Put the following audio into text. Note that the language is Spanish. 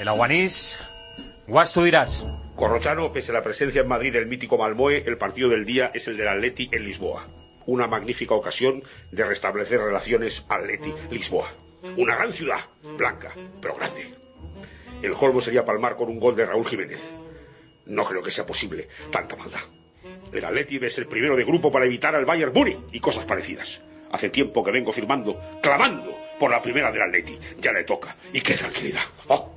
El Aguanís, Guas, tú dirás. Corrochano, pese a la presencia en Madrid del mítico Malmoe, el partido del día es el del Atleti en Lisboa. Una magnífica ocasión de restablecer relaciones Atleti-Lisboa. Una gran ciudad, blanca, pero grande. El colmo sería palmar con un gol de Raúl Jiménez. No creo que sea posible tanta maldad. El Atleti debe ser primero de grupo para evitar al Bayern Múnich y cosas parecidas. Hace tiempo que vengo firmando, clamando por la primera del Atleti. Ya le toca. Y qué tranquilidad. ¡Oh!